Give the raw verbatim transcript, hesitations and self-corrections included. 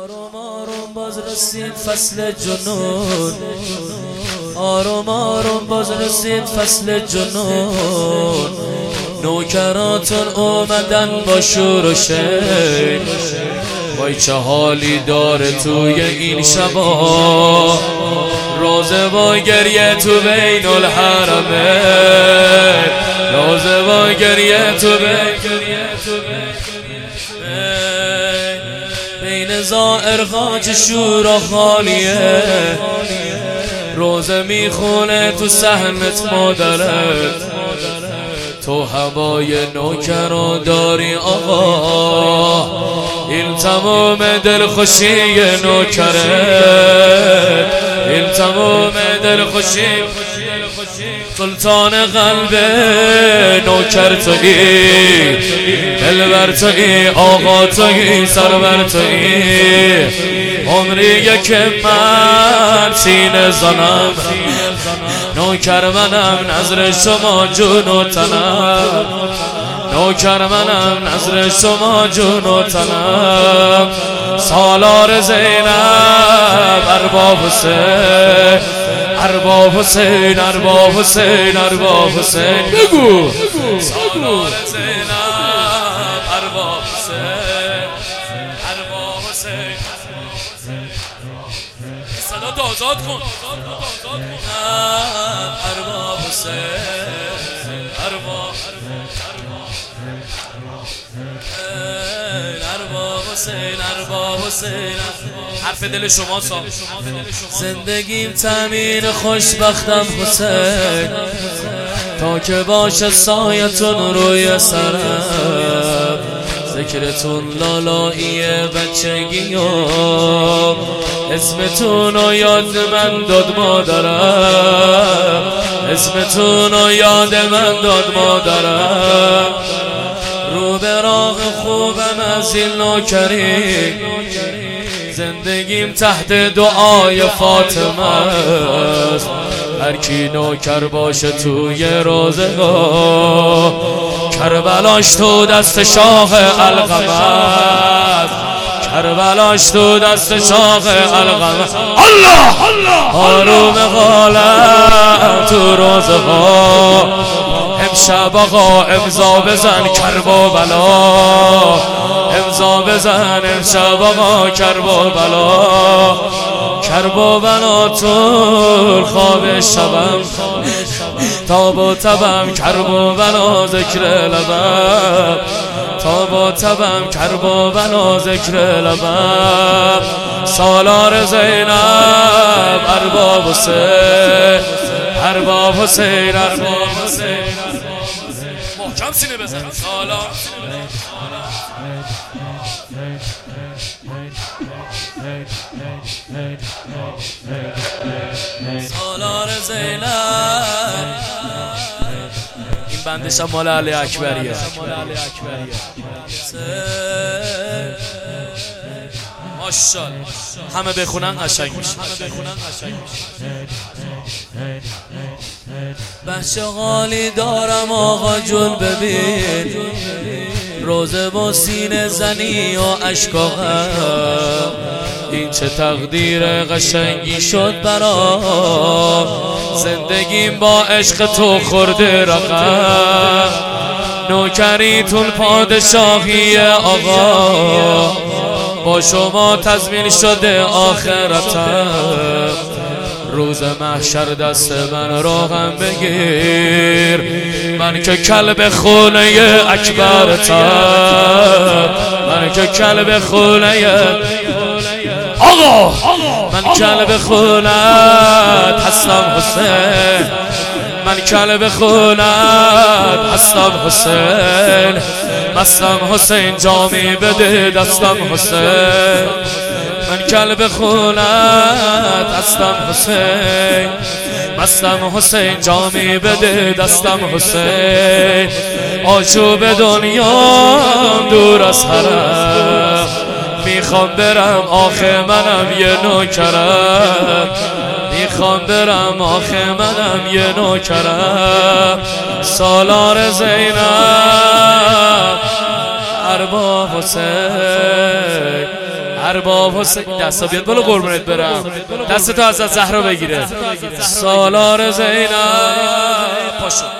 آروم آروم باز رسید فصل جنون، آروم آروم باز رسید فصل جنون. نوکراتون اومدن با شور و شیر، وای چه حالی داره توی این شبا. روزه با گریه تو بین الحرمه، روزه با گریه تو بین زائر خاج شور و خالیه. روزه میخونه تو سهمت مادرت، تو هوای نوکر داری آقا. این تمام دلخوشی نوکرت، این تمام دلخوشی. سلطان قلب نوکر تویی، دلبر تویی، آقا تویی، سرور تویی. عمریه که من سینه زنم، نوکر منم نظر شما جون و تنم. نوکر منم نظر شما جون و تنم. سالار زینب ارباب حسین، ارباب حسین، ارباب حسین، ارباب حسین. بگو سالار زینب ارباب حسین، ارباب حسین. صدا تو آزاد کن، ارباب حسین، ارباب ارباب حسین، ارباب حسین. حرف دل شما سا. زندگیم تامین خوشبختم حسین، تا که باشه سایتون روی سرم. ذکرتون لالایی بچگی و اسمتون رو یاد من داد مادرم، اسمتون رو یاد من داد مادرم. رو به راه خوبم از این نوکری، زندگیم تحت دعای فاطمه است. هر کی نوکر باشه توی روزگار، کربلاش تو دست شاه القمه است، کربلاش تو دست شاه القمه. الله الله آروم قالم تو روزگار. امشب آقا امضا بزن کرب و بلا، امضا بزن امشب آقا کرب و بلا. کرب و بلا تو خواب شبم، تاب و تبم کرب و بلا ذکر لبم. تاب و تبم کرب و بلا ذکر لبم. سالار زینب ارباب حسین، ارباب حسین، ارباب حسین. محکم سینه بزن. سالار سالار زینب. این بندش هم مال علی اکبریه. ماشاءالله همه بخونن قشنگ میشه. بچه غالی دارم آقا جون ببین، روزه با سینه زنی و عشق و غم. این چه تقدیر قشنگی شد برام، زندگیم با عشق تو خورده رقم. نوکریتون پادشاهی آقا، با شما تضمین شده آخرتم. روز محشر دست من روغن بگیر، من که کلب خونه اکبرتم. من که کلب خونه آقا، من کلب خونت هستم حسین، من کلب خونت هستم حسین. مستم حسین جامی بده دستم حسین، من کلب خونت هستم حسین. مستم حسین جامی بده دستم حسین. آشوب دنیام دور از حرم، میخوام برم آخه منم یه نوکرم. میخوام برم آخه منم یه نوکرم. سالار زینب ارباب حسین، ارباب حسین دستا بیاد بالا قربونت برم دستتو از زهرا بگیره سالار زینب پاشو